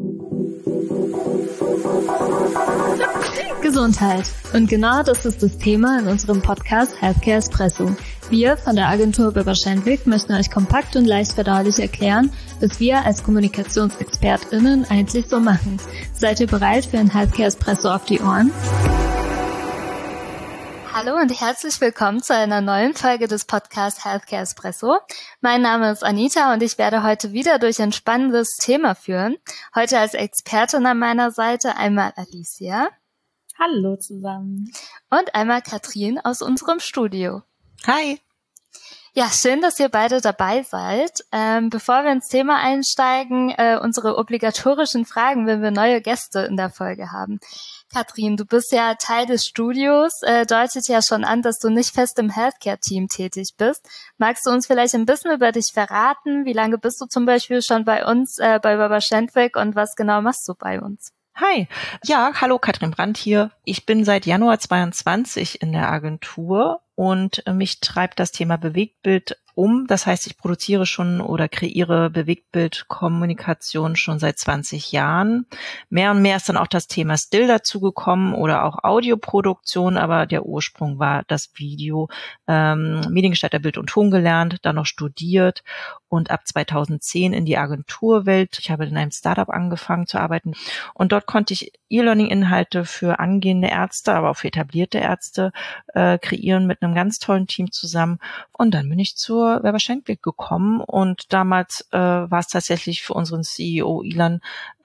Gesundheit. Und genau das ist das Thema in unserem Podcast Healthcare Espresso. Wir von der Agentur Weber-Schendwick möchten euch kompakt und leicht verdaulich erklären, was wir als KommunikationsexpertInnen eigentlich so machen. Seid ihr bereit für ein Healthcare Espresso auf die Ohren? Hallo und herzlich willkommen zu einer neuen Folge des Podcasts Healthcare Espresso. Mein Name ist Anita und ich werde heute wieder durch ein spannendes Thema führen. Heute als Expertin an meiner Seite einmal Alicia. Hallo zusammen. Und einmal Katrin aus unserem Studio. Hi. Ja, schön, dass ihr beide dabei seid. Bevor wir ins Thema einsteigen, unsere obligatorischen Fragen, wenn wir neue Gäste in der Folge haben. Katrin, du bist ja Teil des Studios, deutet ja schon an, dass du nicht fest im Healthcare-Team tätig bist. Magst du uns vielleicht ein bisschen über dich verraten? Wie lange bist du zum Beispiel schon bei uns, bei Weber-Schendwick, und was genau machst du bei uns? Hi. Ja, hallo, Katrin Brandt hier. Ich bin seit Januar 22 in der Agentur und mich treibt das Thema Bewegtbild um. Das heißt, ich produziere schon oder kreiere Bewegtbildkommunikation schon seit 20 Jahren. Mehr und mehr ist dann auch das Thema Still dazugekommen oder auch Audioproduktion, aber der Ursprung war das Video. Mediengestalter Bild und Ton gelernt, dann noch studiert und ab 2010 in die Agenturwelt. Ich habe in einem Startup angefangen zu arbeiten und dort konnte ich E-Learning-Inhalte für angehende Ärzte, aber auch für etablierte Ärzte kreieren mit einem ganz tollen Team zusammen. Und dann bin ich zur Weber-Schendwick gekommen und damals war es tatsächlich für unseren CEO Ilan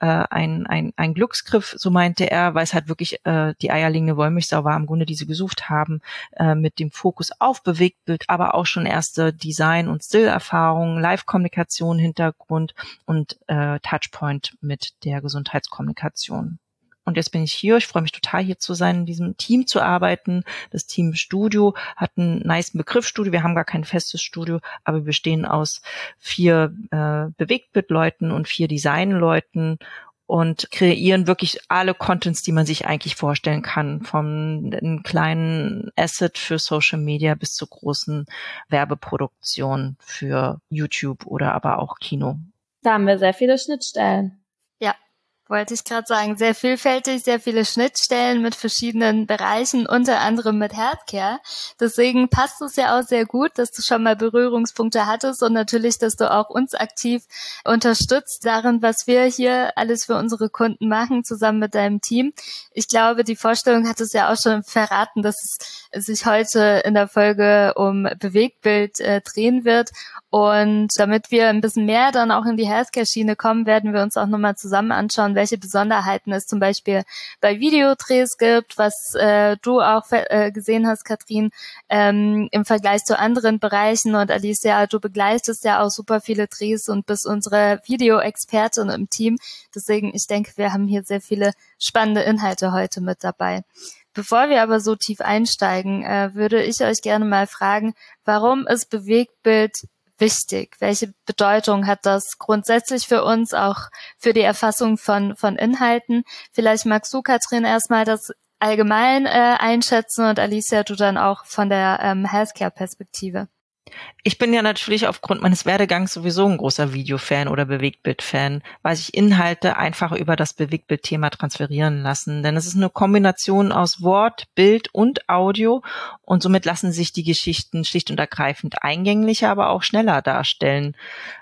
ein Glücksgriff, so meinte er, weil es halt wirklich die eierlegende Wollmilchsau war im Grunde, die sie gesucht haben, mit dem Fokus auf Bewegtbild, aber auch schon erste Design- und Still-Erfahrungen, Live-Kommunikation, Hintergrund und Touchpoint mit der Gesundheitskommunikation. Und jetzt bin ich hier. Ich freue mich total, hier zu sein, in diesem Team zu arbeiten. Das Team Studio hat einen nice Begriff Studio. Wir haben gar kein festes Studio, aber wir bestehen aus 4 Bewegtbildleuten und 4 Designleuten und kreieren wirklich alle Contents, die man sich eigentlich vorstellen kann. Von einem kleinen Asset für Social Media bis zu großen Werbeproduktionen für YouTube oder aber auch Kino. Da haben wir sehr viele Schnittstellen. Ja, wollte ich gerade sagen, sehr vielfältig, sehr viele Schnittstellen mit verschiedenen Bereichen, unter anderem mit Healthcare. Deswegen passt es ja auch sehr gut, dass du schon mal Berührungspunkte hattest und natürlich, dass du auch uns aktiv unterstützt darin, was wir hier alles für unsere Kunden machen, zusammen mit deinem Team. Ich glaube, die Vorstellung hat es ja auch schon verraten, dass es sich heute in der Folge um Bewegtbild drehen wird. Und damit wir ein bisschen mehr dann auch in die Healthcare-Schiene kommen, werden wir uns auch nochmal zusammen anschauen, welche Besonderheiten es zum Beispiel bei Videodrehs gibt, was du auch gesehen hast, Katrin, im Vergleich zu anderen Bereichen. Und Alicia, du begleitest ja auch super viele Drehs und bist unsere Videoexpertin im Team. Deswegen, ich denke, wir haben hier sehr viele spannende Inhalte heute mit dabei. Bevor wir aber so tief einsteigen, würde ich euch gerne mal fragen, warum ist Bewegtbild wichtig? Welche Bedeutung hat das grundsätzlich für uns, auch für die Erfassung von Inhalten? Vielleicht magst du, Katrin, erstmal das allgemein einschätzen und Alicia, du dann auch von der Healthcare-Perspektive. Ich bin ja natürlich aufgrund meines Werdegangs sowieso ein großer Videofan oder Bewegtbild-Fan, weil sich Inhalte einfach über das Bewegtbild-Thema transferieren lassen. Denn es ist eine Kombination aus Wort, Bild und Audio und somit lassen sich die Geschichten schlicht und ergreifend eingänglicher, aber auch schneller darstellen.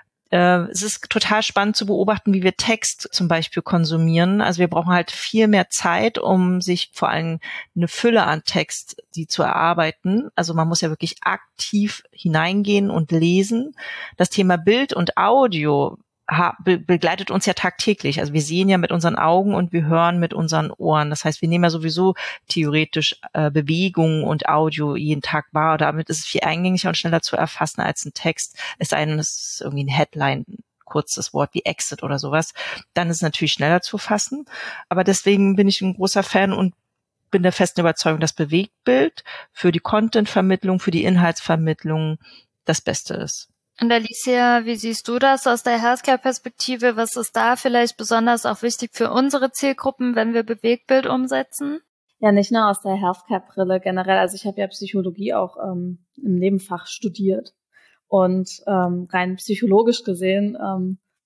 Es ist total spannend zu beobachten, wie wir Text zum Beispiel konsumieren. Also wir brauchen halt viel mehr Zeit, um sich vor allem eine Fülle an Text, die zu erarbeiten. Also man muss ja wirklich aktiv hineingehen und lesen. Das Thema Bild und Audio begleitet uns ja tagtäglich. Also wir sehen ja mit unseren Augen und wir hören mit unseren Ohren. Das heißt, wir nehmen ja sowieso theoretisch Bewegung und Audio jeden Tag wahr. Damit ist es viel eingänglicher und schneller zu erfassen als ein Text. Es sei denn, es ist irgendwie ein Headline, kurzes Wort wie Exit oder sowas. Dann ist es natürlich schneller zu fassen. Aber deswegen bin ich ein großer Fan und bin der festen Überzeugung, dass Bewegtbild für die Content-Vermittlung, für die Inhaltsvermittlung das Beste ist. Und Alicia, wie siehst du das aus der Healthcare-Perspektive? Was ist da vielleicht besonders auch wichtig für unsere Zielgruppen, wenn wir Bewegtbild umsetzen? Ja, nicht nur aus der Healthcare-Brille generell. Also ich habe ja Psychologie auch im Nebenfach studiert. Und rein psychologisch gesehen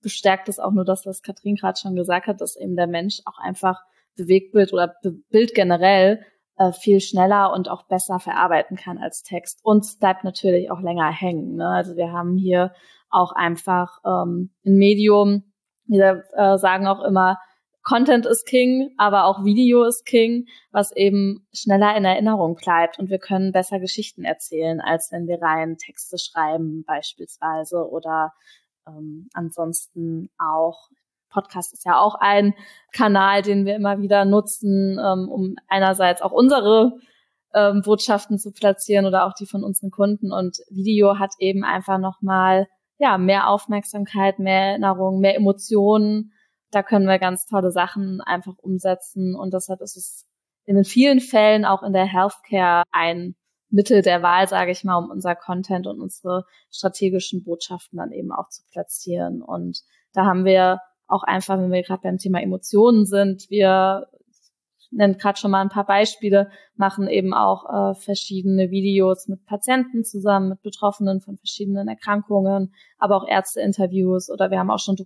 bestärkt es auch nur das, was Katrin gerade schon gesagt hat, dass eben der Mensch auch einfach Bewegtbild oder Bild generell viel schneller und auch besser verarbeiten kann als Text. Und es bleibt natürlich auch länger hängen, ne? Also wir haben hier auch einfach ein Medium, wir sagen auch immer, Content ist King, aber auch Video ist King, was eben schneller in Erinnerung bleibt und wir können besser Geschichten erzählen, als wenn wir rein Texte schreiben beispielsweise oder ansonsten auch Podcast ist ja auch ein Kanal, den wir immer wieder nutzen, um einerseits auch unsere Botschaften zu platzieren oder auch die von unseren Kunden. Und Video hat eben einfach nochmal mehr Aufmerksamkeit, mehr Erinnerung, mehr Emotionen. Da können wir ganz tolle Sachen einfach umsetzen. Und deshalb ist es in den vielen Fällen auch in der Healthcare ein Mittel der Wahl, sage ich mal, um unser Content und unsere strategischen Botschaften dann eben auch zu platzieren. Und da haben wir auch einfach, wenn wir gerade beim Thema Emotionen sind, wir nennen gerade schon mal ein paar Beispiele, machen eben auch verschiedene Videos mit Patienten zusammen, mit Betroffenen von verschiedenen Erkrankungen, aber auch Ärzteinterviews oder wir haben auch schon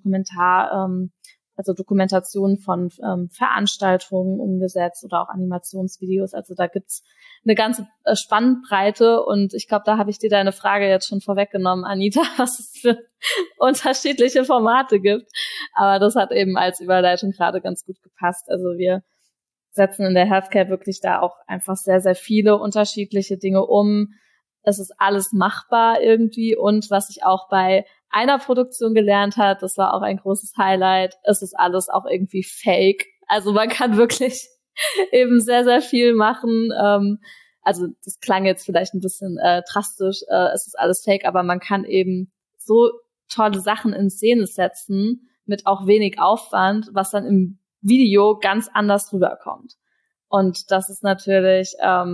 Dokumentationen von Veranstaltungen umgesetzt oder auch Animationsvideos. Also da gibt's eine ganze Spannbreite und ich glaube, da habe ich dir deine Frage jetzt schon vorweggenommen, Anita, was es für unterschiedliche Formate gibt. Aber das hat eben als Überleitung gerade ganz gut gepasst. Also wir setzen in der Healthcare wirklich da auch einfach sehr, sehr viele unterschiedliche Dinge um. Es ist alles machbar irgendwie und was ich auch bei einer Produktion gelernt hat, das war auch ein großes Highlight, es ist alles auch irgendwie fake. Also man kann wirklich eben sehr, sehr viel machen. Also das klang jetzt vielleicht ein bisschen drastisch, es ist alles fake, aber man kann eben so tolle Sachen in Szene setzen mit auch wenig Aufwand, was dann im Video ganz anders rüberkommt. Und das ist natürlich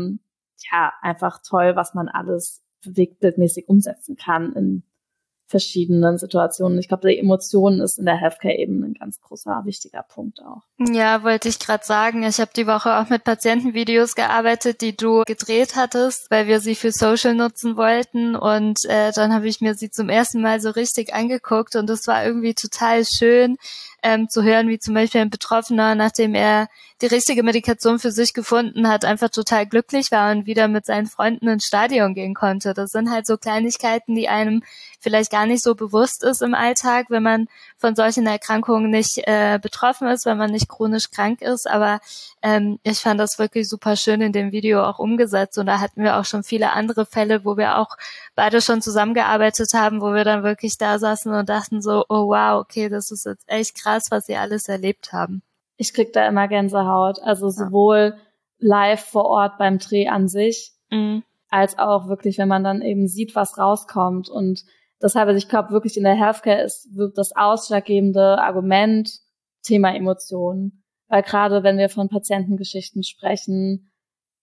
einfach toll, was man alles bewegtbildmäßig umsetzen kann in verschiedenen Situationen. Ich glaube, die Emotionen ist in der Healthcare eben ein ganz großer, wichtiger Punkt auch. Ja, wollte ich gerade sagen. Ich habe die Woche auch mit Patientenvideos gearbeitet, die du gedreht hattest, weil wir sie für Social nutzen wollten. Und dann habe ich mir sie zum ersten Mal so richtig angeguckt und es war irgendwie total schön, zu hören, wie zum Beispiel ein Betroffener, nachdem er die richtige Medikation für sich gefunden hat, einfach total glücklich war und wieder mit seinen Freunden ins Stadion gehen konnte. Das sind halt so Kleinigkeiten, die einem vielleicht gar nicht so bewusst ist im Alltag, wenn man von solchen Erkrankungen nicht betroffen ist, wenn man nicht chronisch krank ist. Aber ich fand das wirklich super schön in dem Video auch umgesetzt. Und da hatten wir auch schon viele andere Fälle, wo wir auch beide schon zusammengearbeitet haben, wo wir dann wirklich da saßen und dachten so, oh wow, okay, das ist jetzt echt krass, was sie alles erlebt haben. Ich krieg da immer Gänsehaut. Also sowohl live vor Ort beim Dreh an sich, als auch wirklich, wenn man dann eben sieht, was rauskommt. Und deshalb, also ich glaube wirklich in der Healthcare wird das ausschlaggebende Argument Thema Emotionen. Weil gerade wenn wir von Patientengeschichten sprechen,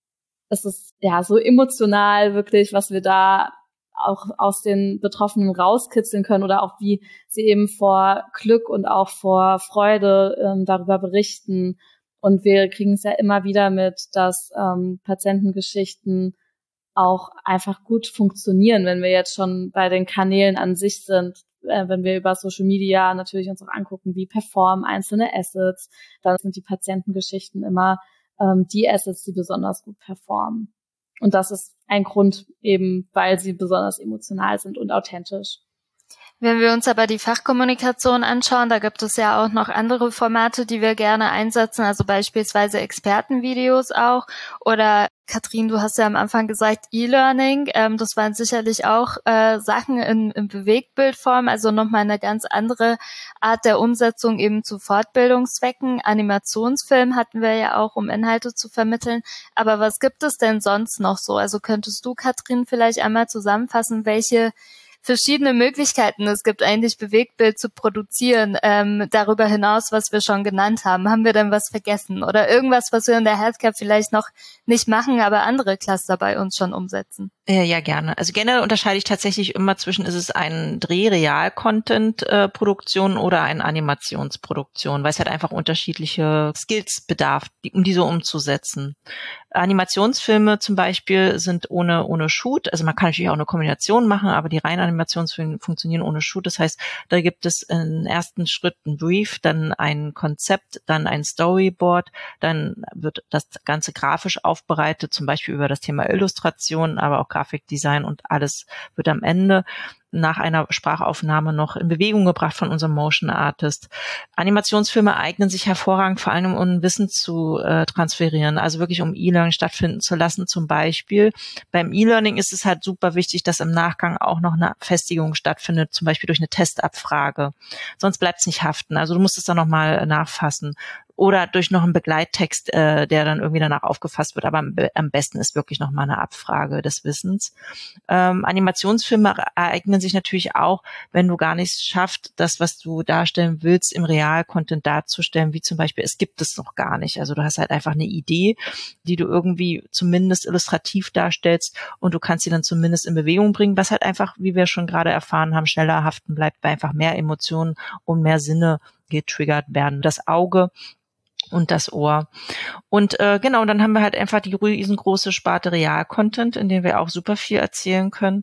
ist es ja so emotional wirklich, was wir da auch aus den Betroffenen rauskitzeln können oder auch wie sie eben vor Glück und auch vor Freude darüber berichten. Und wir kriegen es ja immer wieder mit, dass Patientengeschichten auch einfach gut funktionieren, wenn wir jetzt schon bei den Kanälen an sich sind. Wenn wir über Social Media natürlich uns auch angucken, wie performen einzelne Assets, dann sind die Patientengeschichten immer die Assets, die besonders gut performen. Und das ist ein Grund eben, weil sie besonders emotional sind und authentisch. Wenn wir uns aber die Fachkommunikation anschauen, da gibt es ja auch noch andere Formate, die wir gerne einsetzen, also beispielsweise Expertenvideos auch. Oder Katrin, du hast ja am Anfang gesagt E-Learning, das waren sicherlich auch Sachen in Bewegtbildform, also nochmal eine ganz andere Art der Umsetzung eben zu Fortbildungszwecken. Animationsfilm hatten wir ja auch, um Inhalte zu vermitteln. Aber was gibt es denn sonst noch so? Also könntest du, Katrin, vielleicht einmal zusammenfassen, welche verschiedene Möglichkeiten es gibt, eigentlich Bewegtbild zu produzieren, darüber hinaus, was wir schon genannt haben. Haben wir denn was vergessen? Oder irgendwas, was wir in der Healthcare vielleicht noch nicht machen, aber andere Cluster bei uns schon umsetzen? Ja, gerne. Also generell unterscheide ich tatsächlich immer zwischen, ist es ein Dreh-Real-Content-Produktion oder eine Animationsproduktion, weil es halt einfach unterschiedliche Skills bedarf, um diese umzusetzen. Animationsfilme zum Beispiel sind ohne Shoot, also man kann natürlich auch eine Kombination machen, aber die reine Animationsfilme funktionieren ohne Shoot. Das heißt, da gibt es im ersten Schritt einen Brief, dann ein Konzept, dann ein Storyboard, dann wird das Ganze grafisch aufbereitet, zum Beispiel über das Thema Illustration, aber auch Grafikdesign, und alles wird am Ende nach einer Sprachaufnahme noch in Bewegung gebracht von unserem Motion Artist. Animationsfilme eignen sich hervorragend, vor allem um Wissen zu transferieren, also wirklich um E-Learning stattfinden zu lassen. Zum Beispiel beim E-Learning ist es halt super wichtig, dass im Nachgang auch noch eine Festigung stattfindet, zum Beispiel durch eine Testabfrage. Sonst bleibt es nicht haften. Also du musst es dann nochmal nachfassen. Oder durch noch einen Begleittext, der dann irgendwie danach aufgefasst wird. Aber am besten ist wirklich nochmal eine Abfrage des Wissens. Animationsfilme ereignen sich natürlich auch, wenn du gar nicht schaffst, das, was du darstellen willst, im Real-Content darzustellen, wie zum Beispiel, es gibt es noch gar nicht. Also du hast halt einfach eine Idee, die du irgendwie zumindest illustrativ darstellst, und du kannst sie dann zumindest in Bewegung bringen, was halt einfach, wie wir schon gerade erfahren haben, schneller haften bleibt, weil einfach mehr Emotionen und mehr Sinne getriggert werden. Das Auge und das Ohr. Und genau, dann haben wir halt einfach die riesengroße Sparte Real-Content, in der wir auch super viel erzählen können.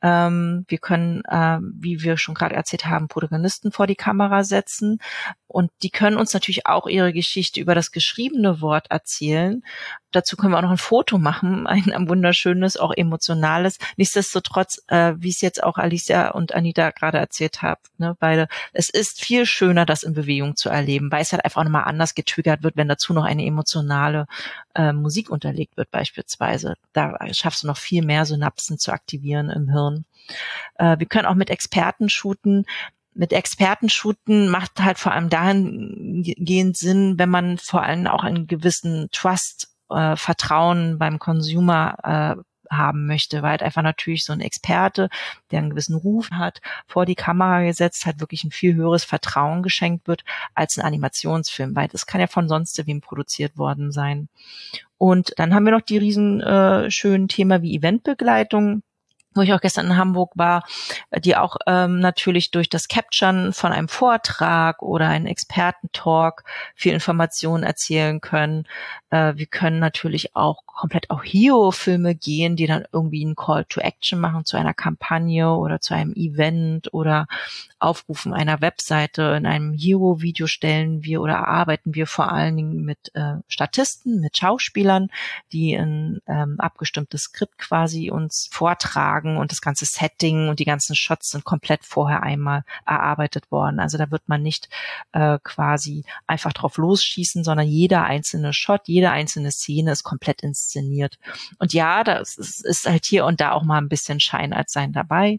Wir können, wie wir schon gerade erzählt haben, Protagonisten vor die Kamera setzen, und die können uns natürlich auch ihre Geschichte über das geschriebene Wort erzählen. Dazu können wir auch noch ein Foto machen, ein wunderschönes, auch emotionales. Nichtsdestotrotz, wie es jetzt auch Alicia und Anita gerade erzählt haben, ne, beide, es ist viel schöner, das in Bewegung zu erleben, weil es halt einfach nochmal anders getriggert wird, wenn dazu noch eine emotionale Musik unterlegt wird beispielsweise. Da schaffst du noch viel mehr Synapsen zu aktivieren im Hirn. Wir können auch mit Experten shooten. Mit Experten shooten macht halt vor allem dahingehend Sinn, wenn man vor allem auch einen gewissen Trust, Vertrauen beim Consumer haben möchte, weil halt einfach natürlich so ein Experte, der einen gewissen Ruf hat, vor die Kamera gesetzt, halt wirklich ein viel höheres Vertrauen geschenkt wird als ein Animationsfilm, weil das kann ja von sonst wem produziert worden sein. Und dann haben wir noch die schönen Thema wie Eventbegleitung, wo ich auch gestern in Hamburg war, die auch natürlich durch das Capturen von einem Vortrag oder einem Expertentalk viel Informationen erzählen können. Wir können natürlich auch komplett auch Hero-Filme gehen, die dann irgendwie einen Call to Action machen zu einer Kampagne oder zu einem Event oder Aufrufen einer Webseite. In einem Hero-Video stellen wir oder arbeiten wir vor allen Dingen mit Statisten, mit Schauspielern, die ein abgestimmtes Skript quasi uns vortragen, und das ganze Setting und die ganzen Shots sind komplett vorher einmal erarbeitet worden. Also da wird man nicht quasi einfach drauf losschießen, sondern jeder einzelne Shot, jede einzelne Szene ist komplett inszeniert. Und ja, das ist halt hier und da auch mal ein bisschen Schein als Sein dabei.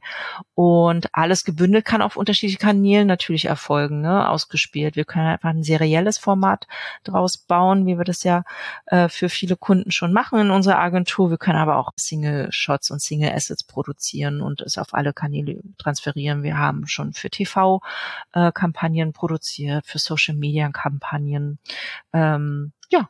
Und alles gebündelt kann auf unterschiedlichen Kanälen natürlich erfolgen, ne, ausgespielt. Wir können einfach ein serielles Format draus bauen, wie wir das ja für viele Kunden schon machen in unserer Agentur. Wir können aber auch Single-Shots und Single-Assets produzieren und es auf alle Kanäle transferieren. Wir haben schon für TV-Kampagnen produziert, für Social-Media-Kampagnen. Ja,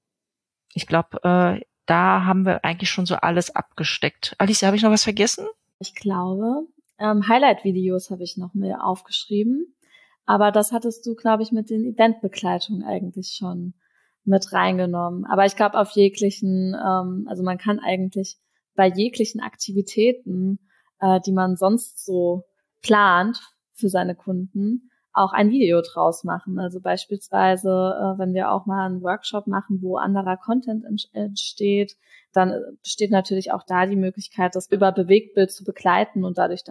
ich glaube, da haben wir eigentlich schon so alles abgesteckt. Alicia, habe ich noch was vergessen? Ich glaube, Highlight-Videos habe ich noch mehr aufgeschrieben. Aber das hattest du, glaube ich, mit den Eventbegleitungen eigentlich schon mit reingenommen. Aber ich glaube, auf jeglichen, also man kann eigentlich bei jeglichen Aktivitäten, die man sonst so plant für seine Kunden, auch ein Video draus machen. Also beispielsweise, wenn wir auch mal einen Workshop machen, wo anderer Content entsteht, dann besteht natürlich auch da die Möglichkeit, das über Bewegtbild zu begleiten und daraus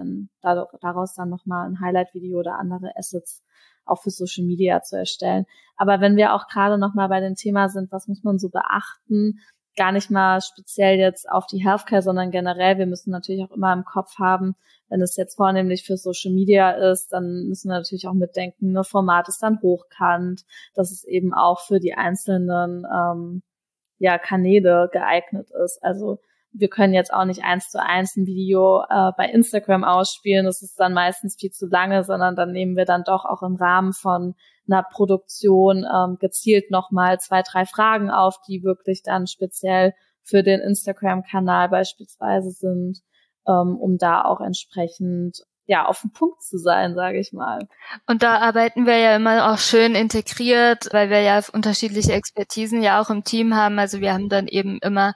dann nochmal ein Highlight-Video oder andere Assets auch für Social Media zu erstellen. Aber wenn wir auch gerade nochmal bei dem Thema sind, was muss man so beachten, gar nicht mal speziell jetzt auf die Healthcare, sondern generell, wir müssen natürlich auch immer im Kopf haben, wenn es jetzt vornehmlich für Social Media ist, dann müssen wir natürlich auch mitdenken, ne, Format ist dann hochkant, dass es eben auch für die einzelnen Kanäle geeignet ist. Also wir können jetzt auch nicht 1:1 ein Video bei Instagram ausspielen, das ist dann meistens viel zu lange, sondern dann nehmen wir dann doch auch im Rahmen von einer Produktion gezielt nochmal 2, 3 Fragen auf, die wirklich dann speziell für den Instagram-Kanal beispielsweise sind, um da auch entsprechend auf den Punkt zu sein, sage ich mal. Und da arbeiten wir ja immer auch schön integriert, weil wir ja unterschiedliche Expertisen ja auch im Team haben. Also wir haben dann eben immer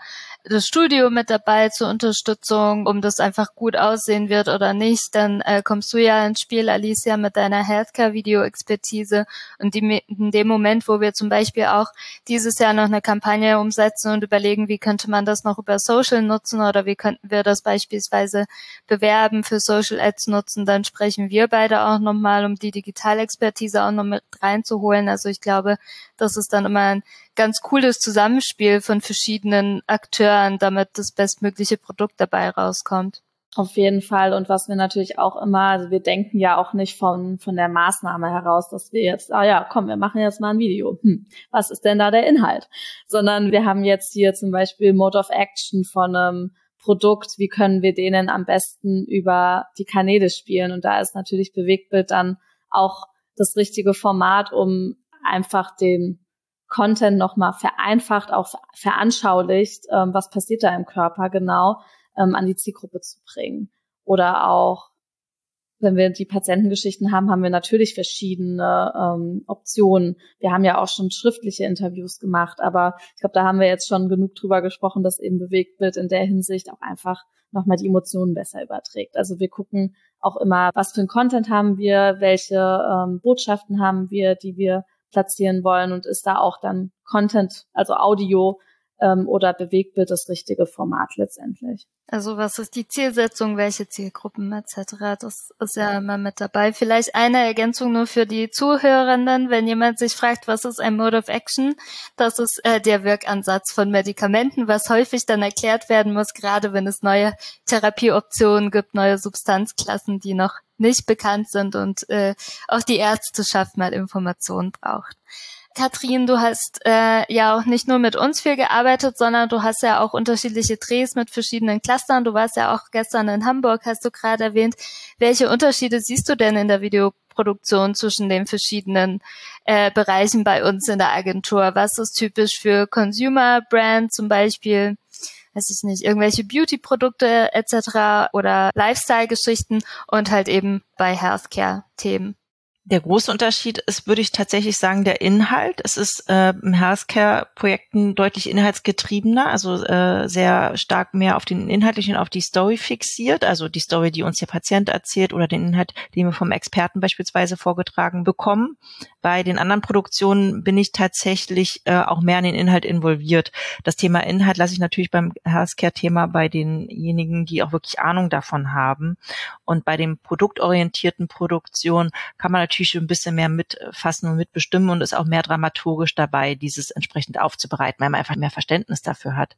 das Studio mit dabei zur Unterstützung, um das einfach gut aussehen wird oder nicht. Dann kommst du ja ins Spiel, Alicia, mit deiner Healthcare-Video-Expertise. Und in dem Moment, wo wir zum Beispiel auch dieses Jahr noch eine Kampagne umsetzen und überlegen, wie könnte man das noch über Social nutzen oder wie könnten wir das beispielsweise bewerben, für Social Ads nutzen, dann sprechen wir beide auch nochmal, um die Digitalexpertise auch noch mit reinzuholen. Also ich glaube, das ist dann immer ein ganz cooles Zusammenspiel von verschiedenen Akteuren, damit das bestmögliche Produkt dabei rauskommt. Auf jeden Fall. Und was wir natürlich auch immer, also wir denken ja auch nicht von der Maßnahme heraus, dass wir jetzt, wir machen jetzt mal ein Video. Was ist denn da der Inhalt? Sondern wir haben jetzt hier zum Beispiel Mode of Action von einem Produkt. Wie können wir denen am besten über die Kanäle spielen? Und da ist natürlich Bewegtbild dann auch das richtige Format, um einfach den Content nochmal vereinfacht, auch veranschaulicht, was passiert da im Körper genau, an die Zielgruppe zu bringen. Oder auch, wenn wir die Patientengeschichten haben, haben wir natürlich verschiedene Optionen. Wir haben ja auch schon schriftliche Interviews gemacht, aber ich glaube, da haben wir jetzt schon genug drüber gesprochen, dass eben Bewegtbild in der Hinsicht auch einfach nochmal die Emotionen besser überträgt. Also wir gucken auch immer, was für ein Content haben wir, welche Botschaften haben wir, die wir platzieren wollen, und ist da auch dann Content, also Audio oder Bewegtbild das richtige Format letztendlich. Also was ist die Zielsetzung, welche Zielgruppen etc., das ist ja immer mit dabei. Vielleicht eine Ergänzung nur für die Zuhörenden, wenn jemand sich fragt, was ist ein Mode of Action? Das ist der Wirkansatz von Medikamenten, was häufig dann erklärt werden muss, gerade wenn es neue Therapieoptionen gibt, neue Substanzklassen, die noch nicht bekannt sind und auch die Ärzteschaft mal Informationen braucht. Katrin, du hast ja auch nicht nur mit uns viel gearbeitet, sondern du hast ja auch unterschiedliche Drehs mit verschiedenen Clustern. Du warst ja auch gestern in Hamburg, hast du gerade erwähnt. Welche Unterschiede siehst du denn in der Videoproduktion zwischen den verschiedenen Bereichen bei uns in der Agentur? Was ist typisch für Consumer Brand zum Beispiel? Weiß ich nicht, irgendwelche Beauty-Produkte etc. oder Lifestyle-Geschichten und halt eben bei Healthcare-Themen. Der große Unterschied ist, würde ich tatsächlich sagen, der Inhalt. Es ist im Healthcare-Projekten deutlich inhaltsgetriebener, also sehr stark mehr auf den inhaltlichen, auf die Story fixiert, also die Story, die uns der Patient erzählt oder den Inhalt, den wir vom Experten beispielsweise vorgetragen bekommen. Bei den anderen Produktionen bin ich tatsächlich auch mehr in den Inhalt involviert. Das Thema Inhalt lasse ich natürlich beim Healthcare-Thema bei denjenigen, die auch wirklich Ahnung davon haben. Und bei den produktorientierten Produktionen kann man natürlich ein bisschen mehr mitfassen und mitbestimmen und ist auch mehr dramaturgisch dabei, dieses entsprechend aufzubereiten, weil man einfach mehr Verständnis dafür hat.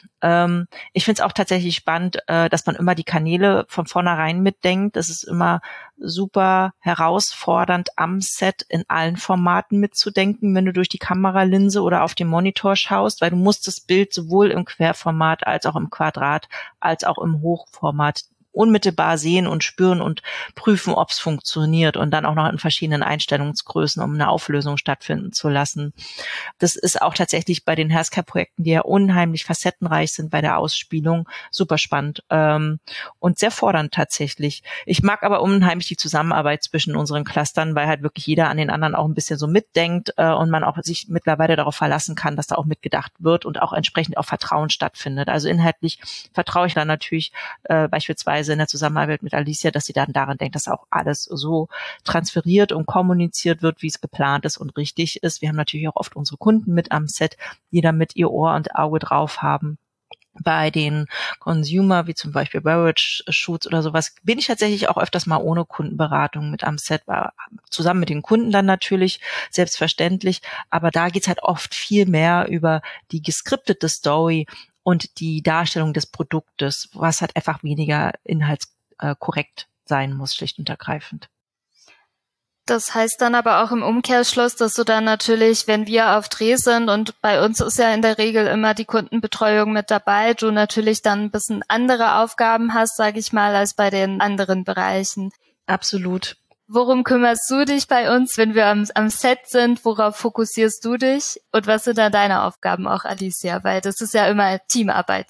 Ich finde es auch tatsächlich spannend, dass man immer die Kanäle von vornherein mitdenkt. Das ist immer super herausfordernd, am Set in allen Formaten mitzudenken, wenn du durch die Kameralinse oder auf den Monitor schaust, weil du musst das Bild sowohl im Querformat als auch im Quadrat als auch im Hochformat unmittelbar sehen und spüren und prüfen, ob es funktioniert, und dann auch noch in verschiedenen Einstellungsgrößen, um eine Auflösung stattfinden zu lassen. Das ist auch tatsächlich bei den Healthcare-Projekten, die ja unheimlich facettenreich sind bei der Ausspielung, super spannend und sehr fordernd tatsächlich. Ich mag aber unheimlich die Zusammenarbeit zwischen unseren Clustern, weil halt wirklich jeder an den anderen auch ein bisschen so mitdenkt und man auch sich mittlerweile darauf verlassen kann, dass da auch mitgedacht wird und auch entsprechend auch Vertrauen stattfindet. Also inhaltlich vertraue ich dann natürlich beispielsweise in der Zusammenarbeit mit Alicia, dass sie dann daran denkt, dass auch alles so transferiert und kommuniziert wird, wie es geplant ist und richtig ist. Wir haben natürlich auch oft unsere Kunden mit am Set, die da mit ihr Ohr und Auge drauf haben. Bei den Consumer, wie zum Beispiel Beverage-Shoots oder sowas, bin ich tatsächlich auch öfters mal ohne Kundenberatung mit am Set, zusammen mit den Kunden dann natürlich, selbstverständlich. Aber da geht's halt oft viel mehr über die geskriptete Story und die Darstellung des Produktes, was halt einfach weniger inhaltskorrekt sein muss, schlicht und ergreifend. Das heißt dann aber auch im Umkehrschluss, dass du dann natürlich, wenn wir auf Dreh sind, und bei uns ist ja in der Regel immer die Kundenbetreuung mit dabei, du natürlich dann ein bisschen andere Aufgaben hast, sage ich mal, als bei den anderen Bereichen. Absolut. Worum kümmerst du dich bei uns, wenn wir am Set sind? Worauf fokussierst du dich? Und was sind dann deine Aufgaben auch, Alicia? Weil das ist ja immer Teamarbeit dann.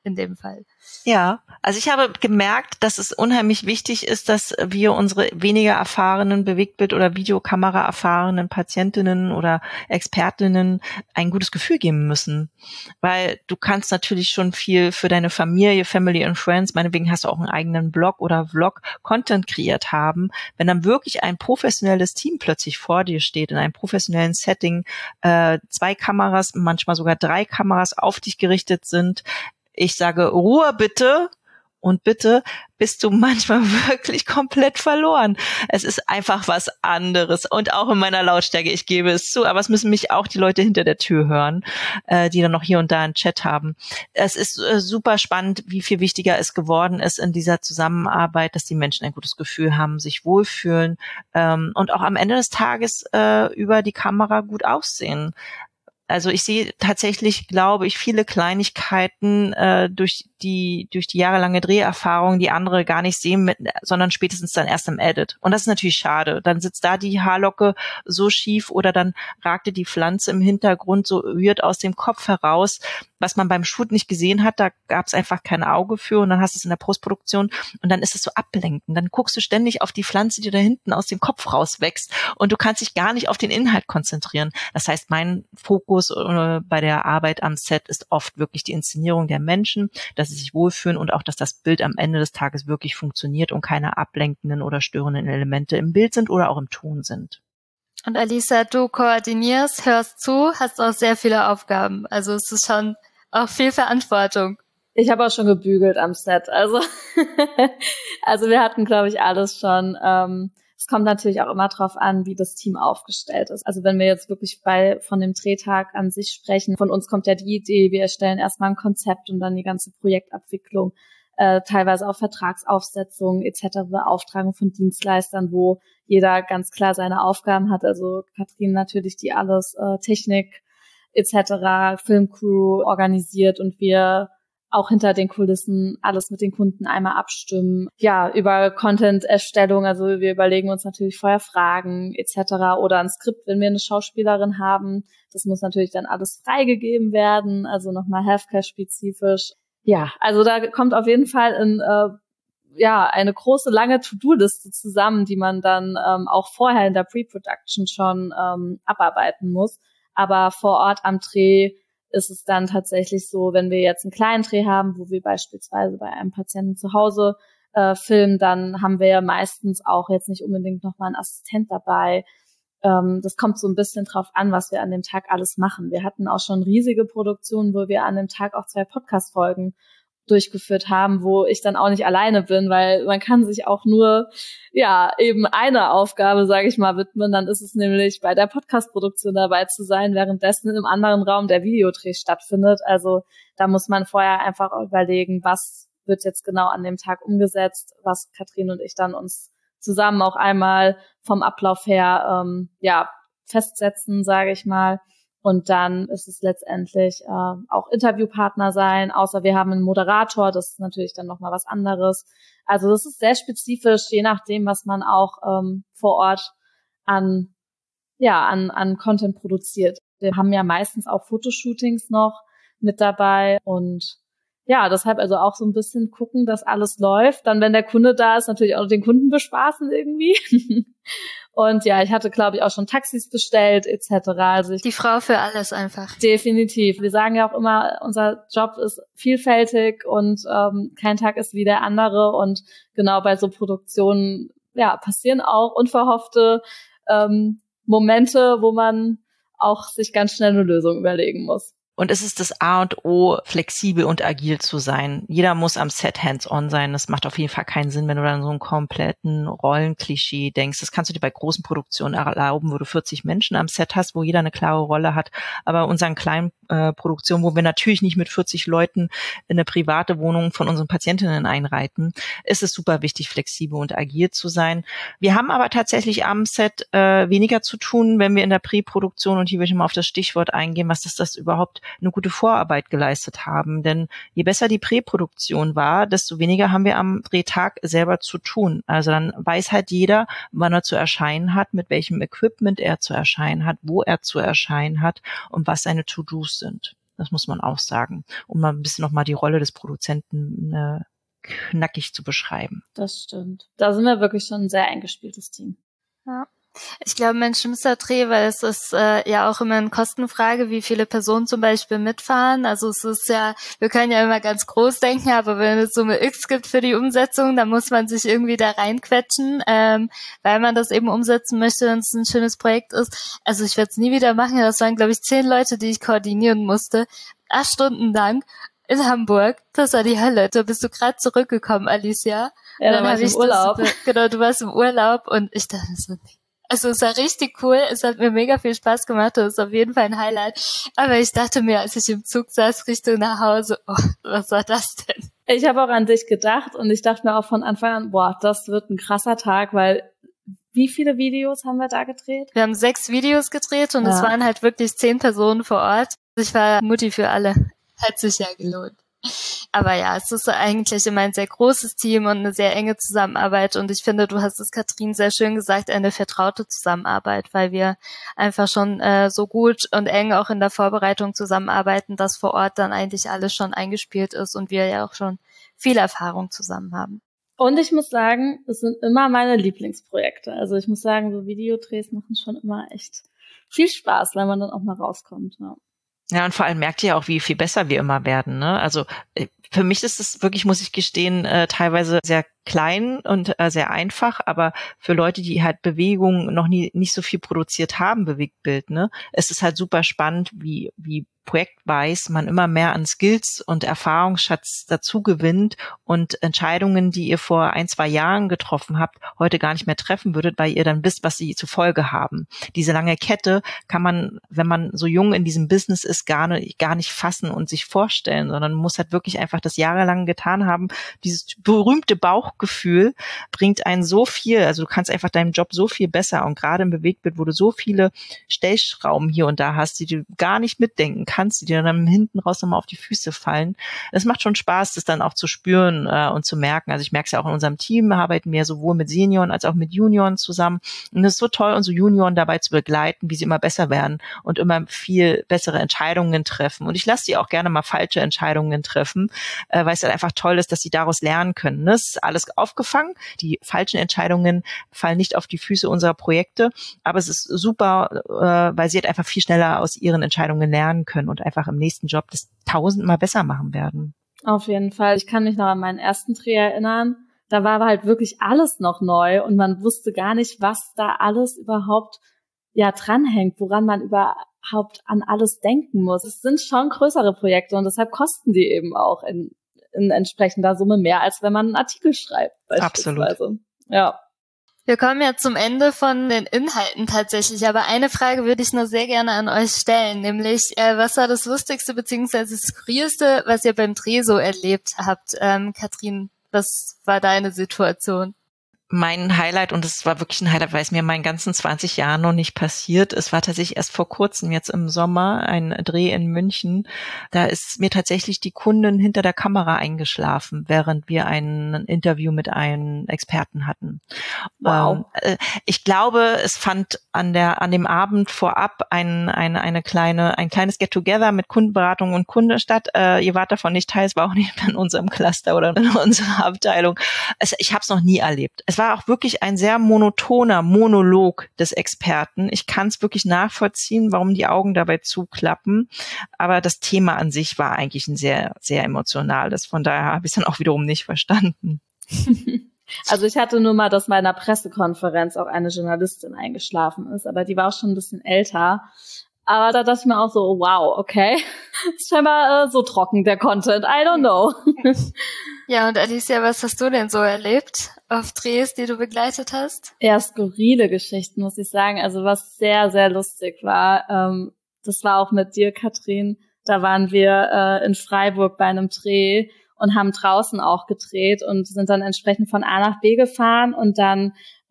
in dem Fall. Ja, also ich habe gemerkt, dass es unheimlich wichtig ist, dass wir unsere weniger erfahrenen Bewegtbild- oder Videokamera erfahrenen Patientinnen oder Expertinnen ein gutes Gefühl geben müssen. Weil du kannst natürlich schon viel für deine Familie, Family and Friends, meinetwegen hast du auch einen eigenen Blog oder Vlog, Content kreiert haben. Wenn dann wirklich ein professionelles Team plötzlich vor dir steht, in einem professionellen Setting, 2 Kameras, manchmal sogar 3 Kameras auf dich gerichtet sind, ich sage Ruhe bitte und bitte, bist du manchmal wirklich komplett verloren. Es ist einfach was anderes und auch in meiner Lautstärke, ich gebe es zu, aber es müssen mich auch die Leute hinter der Tür hören, die dann noch hier und da einen Chat haben. Es ist super spannend, wie viel wichtiger es geworden ist in dieser Zusammenarbeit, dass die Menschen ein gutes Gefühl haben, sich wohlfühlen und auch am Ende des Tages über die Kamera gut aussehen. Also ich sehe tatsächlich, glaube ich, viele Kleinigkeiten durch die jahrelange Dreherfahrung, die andere gar nicht sehen, sondern spätestens dann erst im Edit. Und das ist natürlich schade. Dann sitzt da die Haarlocke so schief oder dann ragte die Pflanze im Hintergrund so weird aus dem Kopf heraus, was man beim Shoot nicht gesehen hat. Da gab es einfach kein Auge für und dann hast du es in der Postproduktion und dann ist es so ablenkend. Dann guckst du ständig auf die Pflanze, die da hinten aus dem Kopf rauswächst und du kannst dich gar nicht auf den Inhalt konzentrieren. Das heißt, mein Fokus bei der Arbeit am Set ist oft wirklich die Inszenierung der Menschen, dass sie sich wohlfühlen und auch, dass das Bild am Ende des Tages wirklich funktioniert und keine ablenkenden oder störenden Elemente im Bild sind oder auch im Ton sind. Und Alisa, du koordinierst, hörst zu, hast auch sehr viele Aufgaben. Also es ist schon auch viel Verantwortung. Ich habe auch schon gebügelt am Set. Also wir hatten, glaube ich, alles schon. Es kommt natürlich auch immer drauf an, wie das Team aufgestellt ist. Also wenn wir jetzt wirklich von dem Drehtag an sich sprechen, von uns kommt ja die Idee, wir erstellen erstmal ein Konzept und dann die ganze Projektabwicklung, teilweise auch Vertragsaufsetzungen etc., Beauftragung von Dienstleistern, wo jeder ganz klar seine Aufgaben hat. Also Katrin natürlich, die alles Technik etc., Filmcrew organisiert und wir auch hinter den Kulissen alles mit den Kunden einmal abstimmen. Ja, über Content-Erstellung, also wir überlegen uns natürlich vorher Fragen etc. oder ein Skript, wenn wir eine Schauspielerin haben. Das muss natürlich dann alles freigegeben werden, also nochmal Healthcare-spezifisch. Ja, also da kommt auf jeden Fall eine große, lange To-Do-Liste zusammen, die man dann auch vorher in der Pre-Production schon abarbeiten muss. Aber vor Ort am Dreh ist es dann tatsächlich so, wenn wir jetzt einen kleinen Dreh haben, wo wir beispielsweise bei einem Patienten zu Hause filmen, dann haben wir ja meistens auch jetzt nicht unbedingt nochmal einen Assistent dabei. Das kommt so ein bisschen drauf an, was wir an dem Tag alles machen. Wir hatten auch schon riesige Produktionen, wo wir an dem Tag auch 2 Podcast-Folgen durchgeführt haben, wo ich dann auch nicht alleine bin, weil man kann sich auch nur eben eine Aufgabe, sage ich mal, widmen. Dann ist es nämlich bei der Podcast-Produktion dabei zu sein, währenddessen im anderen Raum der Videodreh stattfindet. Also da muss man vorher einfach überlegen, was wird jetzt genau an dem Tag umgesetzt, was Katrin und ich dann uns zusammen auch einmal vom Ablauf her festsetzen, sage ich mal. Und dann ist es letztendlich auch Interviewpartner sein, außer wir haben einen Moderator, das ist natürlich dann nochmal was anderes. Also das ist sehr spezifisch, je nachdem, was man auch vor Ort an Content produziert. Wir haben ja meistens auch Fotoshootings noch mit dabei und ja, deshalb also auch so ein bisschen gucken, dass alles läuft. Dann, wenn der Kunde da ist, natürlich auch den Kunden bespaßen irgendwie. Und ja, ich hatte, glaube ich, auch schon Taxis bestellt etc. Also die Frau für alles einfach. Definitiv. Wir sagen ja auch immer, unser Job ist vielfältig und kein Tag ist wie der andere. Und genau bei so Produktionen passieren auch unverhoffte Momente, wo man auch sich ganz schnell eine Lösung überlegen muss. Und es ist das A und O, flexibel und agil zu sein. Jeder muss am Set hands-on sein. Das macht auf jeden Fall keinen Sinn, wenn du dann so einen kompletten Rollenklischee denkst. Das kannst du dir bei großen Produktionen erlauben, wo du 40 Menschen am Set hast, wo jeder eine klare Rolle hat. Aber unseren kleinen Produktionen, wo wir natürlich nicht mit 40 Leuten in eine private Wohnung von unseren Patientinnen einreiten, ist es super wichtig, flexibel und agil zu sein. Wir haben aber tatsächlich am Set weniger zu tun, wenn wir in der Präproduktion, und hier will ich mal auf das Stichwort eingehen, was ist das überhaupt, eine gute Vorarbeit geleistet haben. Denn je besser die Präproduktion war, desto weniger haben wir am Drehtag selber zu tun. Also dann weiß halt jeder, wann er zu erscheinen hat, mit welchem Equipment er zu erscheinen hat, wo er zu erscheinen hat und was seine To-Dos sind. Das muss man auch sagen, um mal ein bisschen nochmal die Rolle des Produzenten knackig zu beschreiben. Das stimmt. Da sind wir wirklich schon ein sehr eingespieltes Team. Ja. Ich glaube, mein schlimmster Dreh, weil es ist ja auch immer eine Kostenfrage, wie viele Personen zum Beispiel mitfahren. Also es ist ja, wir können ja immer ganz groß denken, aber wenn es Summe X gibt für die Umsetzung, dann muss man sich irgendwie da reinquetschen, weil man das eben umsetzen möchte, wenn es ein schönes Projekt ist. Also ich werde es nie wieder machen. Das waren, glaube ich, 10 Leute, die ich koordinieren musste. 8 Stunden lang in Hamburg. Das war die Hölle. Da bist du gerade zurückgekommen, Alicia. Ja, dann war ich im Urlaub. Genau, du warst im Urlaub und ich dachte so, also es war richtig cool, es hat mir mega viel Spaß gemacht, das ist auf jeden Fall ein Highlight. Aber ich dachte mir, als ich im Zug saß, Richtung nach Hause, oh, was war das denn? Ich habe auch an dich gedacht und ich dachte mir auch von Anfang an, boah, das wird ein krasser Tag, weil wie viele Videos haben wir da gedreht? Wir haben 6 Videos gedreht und es waren halt wirklich 10 Personen vor Ort. Ich war Mutti für alle. Hat sich ja gelohnt. Aber ja, es ist eigentlich immer ein sehr großes Team und eine sehr enge Zusammenarbeit und ich finde, du hast es, Katrin, sehr schön gesagt, eine vertraute Zusammenarbeit, weil wir einfach schon so gut und eng auch in der Vorbereitung zusammenarbeiten, dass vor Ort dann eigentlich alles schon eingespielt ist und wir ja auch schon viel Erfahrung zusammen haben. Und ich muss sagen, es sind immer meine Lieblingsprojekte. Also ich muss sagen, so Videodrehs machen schon immer echt viel Spaß, wenn man dann auch mal rauskommt. Ja. Ja, und vor allem merkt ihr auch, wie viel besser wir immer werden, ne? Also für mich ist es wirklich, muss ich gestehen, teilweise sehr klein und sehr einfach, aber für Leute, die halt Bewegung noch nicht so viel produziert haben, Bewegtbild, ne, es ist halt super spannend, wie projektweise man immer mehr an Skills und Erfahrungsschatz dazu gewinnt und Entscheidungen, die ihr vor 1-2 Jahren getroffen habt, heute gar nicht mehr treffen würdet, weil ihr dann wisst, was sie zur Folge haben. Diese lange Kette kann man, wenn man so jung in diesem Business ist, gar nicht fassen und sich vorstellen, sondern man muss halt wirklich einfach das jahrelang getan haben. Dieses berühmte Bauchgefühl bringt einen so viel, also du kannst einfach deinen Job so viel besser und gerade im Bewegtbild, wo du so viele Stellschrauben hier und da hast, die du gar nicht mitdenken kannst, die dir dann hinten raus nochmal auf die Füße fallen. Es macht schon Spaß, das dann auch zu spüren und zu merken. Also ich merke es ja auch in unserem Team, wir arbeiten wir sowohl mit Senioren als auch mit Junioren zusammen. Und es ist so toll, unsere Junioren dabei zu begleiten, wie sie immer besser werden und immer viel bessere Entscheidungen treffen. Und ich lasse sie auch gerne mal falsche Entscheidungen treffen, weil es halt einfach toll ist, dass sie daraus lernen können. Es ist alles aufgefangen. Die falschen Entscheidungen fallen nicht auf die Füße unserer Projekte, aber es ist super, weil sie halt einfach viel schneller aus ihren Entscheidungen lernen können und einfach im nächsten Job das 1000-mal besser machen werden. Auf jeden Fall. Ich kann mich noch an meinen ersten Dreh erinnern. Da war halt wirklich alles noch neu und man wusste gar nicht, was da alles überhaupt dranhängt, woran man überhaupt an alles denken muss. Es sind schon größere Projekte und deshalb kosten die eben auch in entsprechender Summe mehr, als wenn man einen Artikel schreibt. Absolut. Ja. Wir kommen ja zum Ende von den Inhalten tatsächlich, aber eine Frage würde ich noch sehr gerne an euch stellen, nämlich was war das Lustigste bzw. das Skurrilste, was ihr beim Dreh so erlebt habt? Katrin, was war deine Situation? Mein Highlight, und es war wirklich ein Highlight, weil es mir in meinen ganzen 20 Jahren noch nicht passiert. Es war tatsächlich erst vor kurzem, jetzt im Sommer, ein Dreh in München. Da ist mir tatsächlich die Kundin hinter der Kamera eingeschlafen, während wir ein Interview mit einem Experten hatten. Wow. Ich glaube, es fand an dem Abend vorab ein kleines Get-Together mit Kundenberatung und Kunde statt. Ihr wart davon nicht teil, es war auch nicht in unserem Cluster oder in unserer Abteilung. Ich habe es noch nie erlebt. Es war auch wirklich ein sehr monotoner Monolog des Experten. Ich kann es wirklich nachvollziehen, warum die Augen dabei zuklappen. Aber das Thema an sich war eigentlich ein sehr, sehr emotionales. Von daher habe ich es dann auch wiederum nicht verstanden. Also ich hatte nur mal, dass bei einer Pressekonferenz auch eine Journalistin eingeschlafen ist, aber die war auch schon ein bisschen älter. Aber da dachte ich mir auch so, wow, okay, ist scheinbar so trocken, der Content, I don't know. Ja, und Alicia, was hast du denn so erlebt auf Drehs, die du begleitet hast? Eher skurrile Geschichten, muss ich sagen. Also was sehr, sehr lustig war, das war auch mit dir, Katrin. Da waren wir in Freiburg bei einem Dreh und haben draußen auch gedreht und sind dann entsprechend von A nach B gefahren. Und dann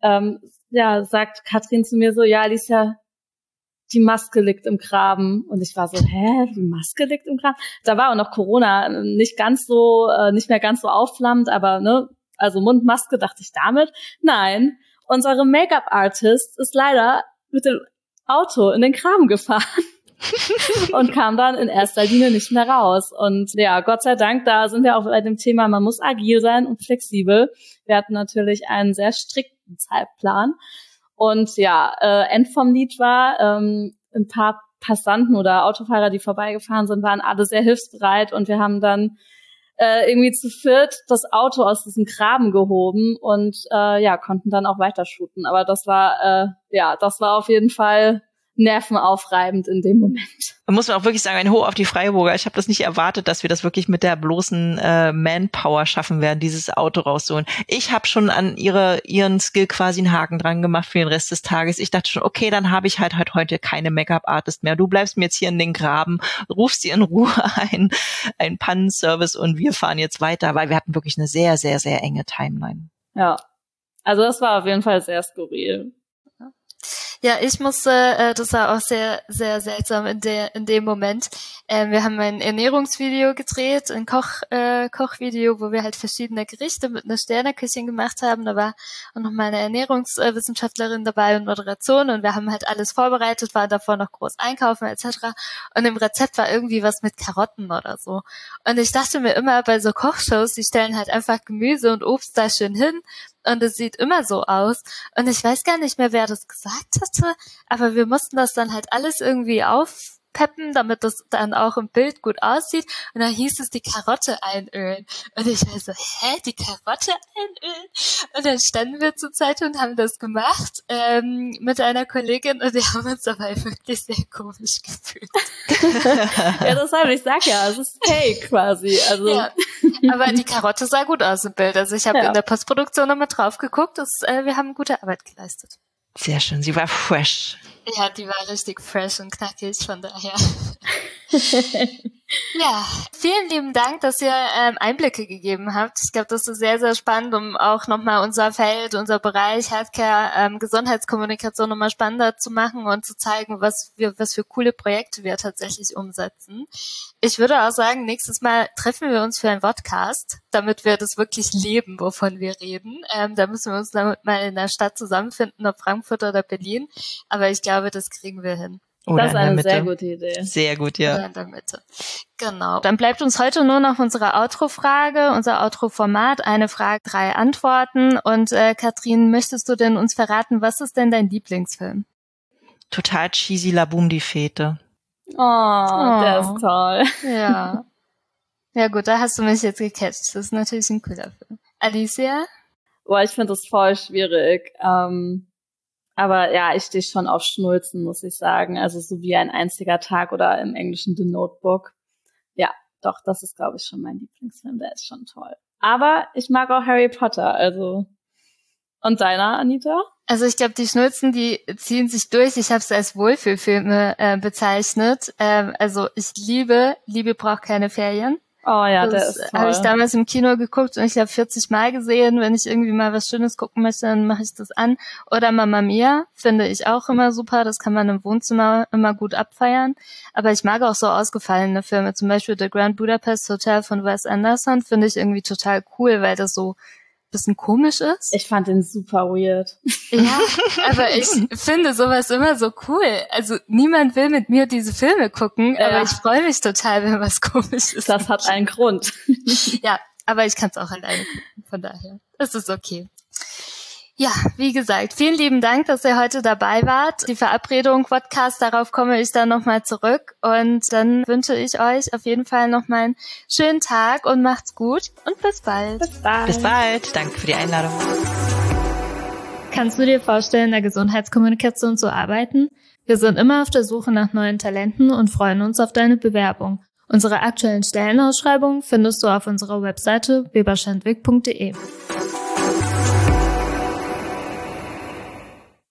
sagt Katrin zu mir so, ja, Alicia, die Maske liegt im Graben. Und ich war so, die Maske liegt im Graben? Da war auch noch Corona, nicht mehr ganz so aufflammend, aber ne, also Mundmaske, dachte ich damit. Nein, unsere Make-up-Artist ist leider mit dem Auto in den Graben gefahren. und kam dann in erster Linie nicht mehr raus. Und ja, Gott sei Dank, da sind wir auch bei dem Thema, man muss agil sein und flexibel. Wir hatten natürlich einen sehr strikten Zeitplan. Und ja, End vom Lied war, ein paar Passanten oder Autofahrer, die vorbeigefahren sind, waren alle sehr hilfsbereit und wir haben dann irgendwie zu viert das Auto aus diesem Graben gehoben und konnten dann auch weiter shooten. Aber das war auf jeden Fall nervenaufreibend in dem Moment. Da muss man auch wirklich sagen, ein Hoch auf die Freiburger. Ich habe das nicht erwartet, dass wir das wirklich mit der bloßen Manpower schaffen werden, dieses Auto rauszuholen. Ich habe schon an ihren Skill quasi einen Haken dran gemacht für den Rest des Tages. Ich dachte schon, okay, dann habe ich halt heute keine Make-up-Artist mehr. Du bleibst mir jetzt hier in den Graben, rufst sie in Ruhe ein Pannenservice und wir fahren jetzt weiter, weil wir hatten wirklich eine sehr, sehr, sehr enge Timeline. Ja, also das war auf jeden Fall sehr skurril. Ja, ich musste, das war auch sehr, sehr seltsam in dem Moment. Wir haben ein Ernährungsvideo gedreht, ein Kochvideo, wo wir halt verschiedene Gerichte mit einer Sternerküche gemacht haben. Da war auch noch mal eine Ernährungswissenschaftlerin dabei und Moderation und wir haben halt alles vorbereitet, waren davor noch groß einkaufen etc. Und im Rezept war irgendwie was mit Karotten oder so. Und ich dachte mir immer bei so Kochshows, die stellen halt einfach Gemüse und Obst da schön hin. Und es sieht immer so aus. Und ich weiß gar nicht mehr, wer das gesagt hatte, aber wir mussten das dann halt alles irgendwie aufpeppen, damit das dann auch im Bild gut aussieht. Und dann hieß es, die Karotte einölen. Und ich war so, die Karotte einölen? Und dann standen wir zur Zeit und haben das gemacht mit einer Kollegin und wir haben uns dabei wirklich sehr komisch gefühlt. Ja, deshalb, ich sag ja, es ist fake quasi. Also. Ja, aber die Karotte sah gut aus im Bild. Also ich habe in der Postproduktion nochmal drauf geguckt. Wir haben gute Arbeit geleistet. Sehr schön, sie war fresh. Ja, die war richtig fresh und knackig, von daher. Ja, vielen lieben Dank, dass ihr Einblicke gegeben habt. Ich glaube, das ist sehr, sehr spannend, um auch nochmal unser Feld, unser Bereich Healthcare, Gesundheitskommunikation nochmal spannender zu machen und zu zeigen, was für coole Projekte wir tatsächlich umsetzen. Ich würde auch sagen, nächstes Mal treffen wir uns für einen Podcast, damit wir das wirklich leben, wovon wir reden. Da müssen wir uns dann mal in der Stadt zusammenfinden, ob Frankfurt oder Berlin. Aber ich glaube, das kriegen wir hin. Oder das ist eine sehr gute Idee. Sehr gut, ja. Oder in der Mitte. Genau. Dann bleibt uns heute nur noch unsere Outro-Frage, unser Outro-Format. Eine Frage, 3 Antworten. Und Katrin, möchtest du denn uns verraten, was ist denn dein Lieblingsfilm? Total cheesy La Boom die Fete. Oh, der ist toll. Ja. Ja gut, da hast du mich jetzt gecatcht. Das ist natürlich ein cooler Film. Alicia? Boah, ich finde das voll schwierig. Aber ja, ich stehe schon auf Schnulzen, muss ich sagen. Also so wie ein einziger Tag oder im Englischen The Notebook. Ja, doch, das ist, glaube ich, schon mein Lieblingsfilm. Der ist schon toll. Aber ich mag auch Harry Potter, also. Und deiner, Anita? Also ich glaube, die Schnulzen, die ziehen sich durch. Ich habe es als Wohlfühlfilme bezeichnet. Also ich Liebe braucht keine Ferien. Oh ja, der ist toll. Habe ich damals im Kino geguckt und ich habe 40 Mal gesehen. Wenn ich irgendwie mal was Schönes gucken möchte, dann mache ich das an. Oder Mamma Mia finde ich auch immer super. Das kann man im Wohnzimmer immer gut abfeiern. Aber ich mag auch so ausgefallene Filme. Zum Beispiel The Grand Budapest Hotel von Wes Anderson finde ich irgendwie total cool, weil das so bisschen komisch ist. Ich fand den super weird. Ja, aber ich finde sowas immer so cool. Also niemand will mit mir diese Filme gucken, aber ich freue mich total, wenn was komisch ist. Das hat einen Grund. Ja, aber ich kann es auch alleine gucken, von daher. Es ist okay. Ja, wie gesagt, vielen lieben Dank, dass ihr heute dabei wart. Die Verabredung Podcast, darauf komme ich dann nochmal zurück. Und dann wünsche ich euch auf jeden Fall nochmal einen schönen Tag und macht's gut und bis bald. Bis bald. Bis bald. Danke für die Einladung. Kannst du dir vorstellen, in der Gesundheitskommunikation zu arbeiten? Wir sind immer auf der Suche nach neuen Talenten und freuen uns auf deine Bewerbung. Unsere aktuellen Stellenausschreibungen findest du auf unserer Webseite weberschandwick.de.